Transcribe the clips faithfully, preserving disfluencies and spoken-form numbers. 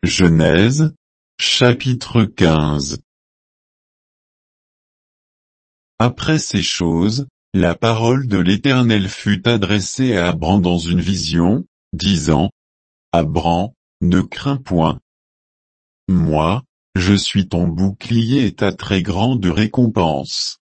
Genèse, chapitre quinze. Après ces choses, la parole de l'Éternel fut adressée à Abram dans une vision, disant: Abram, ne crains point. Moi, je suis ton bouclier et ta très grande récompense.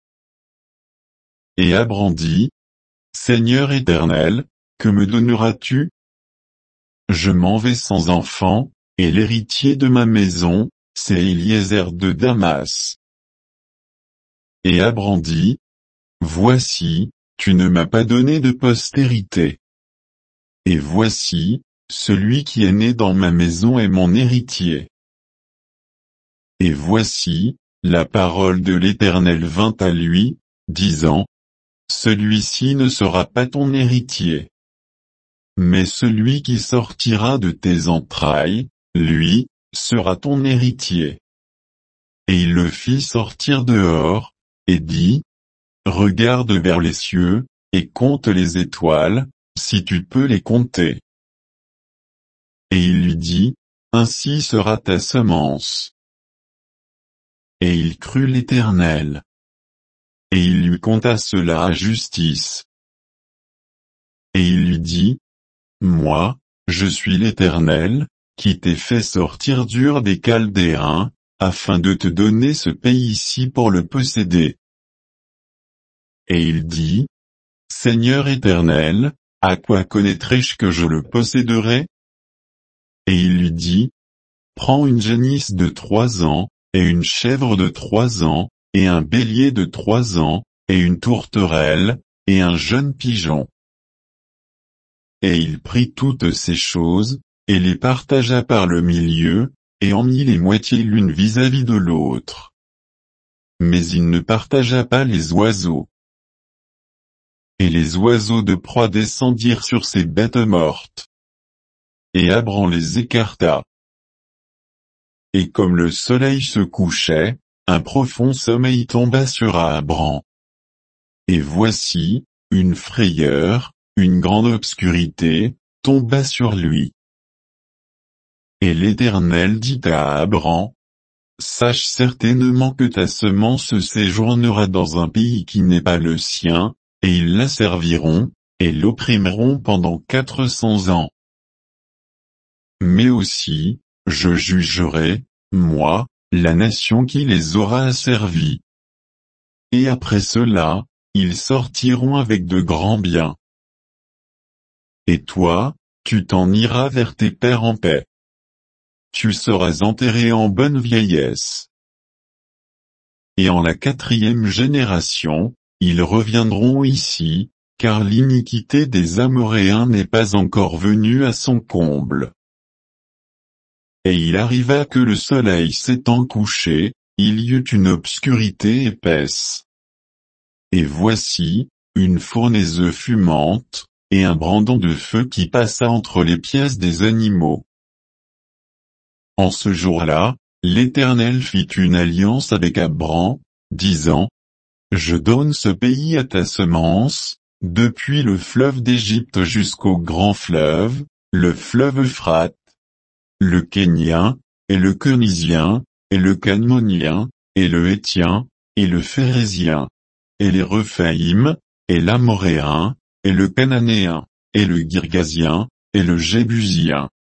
Et Abram dit: Seigneur Éternel, que me donneras-tu? Je m'en vais sans enfant, et l'héritier de ma maison, c'est Eliezer de Damas. Et Abram dit: Voici, tu ne m'as pas donné de postérité. Et voici, celui qui est né dans ma maison est mon héritier. Et voici, la parole de l'Éternel vint à lui, disant: Celui-ci ne sera pas ton héritier. Mais celui qui sortira de tes entrailles, lui, sera ton héritier. Et il le fit sortir dehors, et dit: Regarde vers les cieux, et compte les étoiles, si tu peux les compter. Et il lui dit: Ainsi sera ta semence. Et il crut l'Éternel. Et il lui compta cela à justice. Et il lui dit: Moi, je suis l'Éternel, qui t'ai fait sortir d'Ur des Chaldéens, afin de te donner ce pays-ci pour le posséder. Et il dit: Seigneur Éternel, à quoi connaîtrai-je que je le posséderai? Et il lui dit: Prends une génisse de trois ans, et une chèvre de trois ans, et un bélier de trois ans, et une tourterelle, et un jeune pigeon. Et il prit toutes ces choses, et les partagea par le milieu, et en mit les moitiés l'une vis-à-vis de l'autre. Mais il ne partagea pas les oiseaux. Et les oiseaux de proie descendirent sur ces bêtes mortes. Et Abram les écarta. Et comme le soleil se couchait, un profond sommeil tomba sur Abram. Et voici, une frayeur, une grande obscurité, tomba sur lui. Et l'Éternel dit à Abram: Sache certainement que ta semence séjournera dans un pays qui n'est pas le sien, et ils la serviront, et l'opprimeront pendant quatre cents ans. Mais aussi, je jugerai, moi, la nation qui les aura asservis. Et après cela, ils sortiront avec de grands biens. Et toi, tu t'en iras vers tes pères en paix. Tu seras enterré en bonne vieillesse. Et en la quatrième génération, ils reviendront ici, car l'iniquité des Amoréens n'est pas encore venue à son comble. Et il arriva que le soleil s'étant couché, il y eut une obscurité épaisse. Et voici, une fournaise fumante, et un brandon de feu qui passa entre les pièces des animaux. En ce jour-là, l'Éternel fit une alliance avec Abram, disant: Je donne ce pays à ta semence, depuis le fleuve d'Égypte jusqu'au grand fleuve, le fleuve Euphrate, le Kénien, et le Kénizien, et le Cadmonien, et le Héthien, et le Phérézien, et les Rephaïm, et l'Amoréen, et le Cananéen, et le Girgasien, et le Jébusien.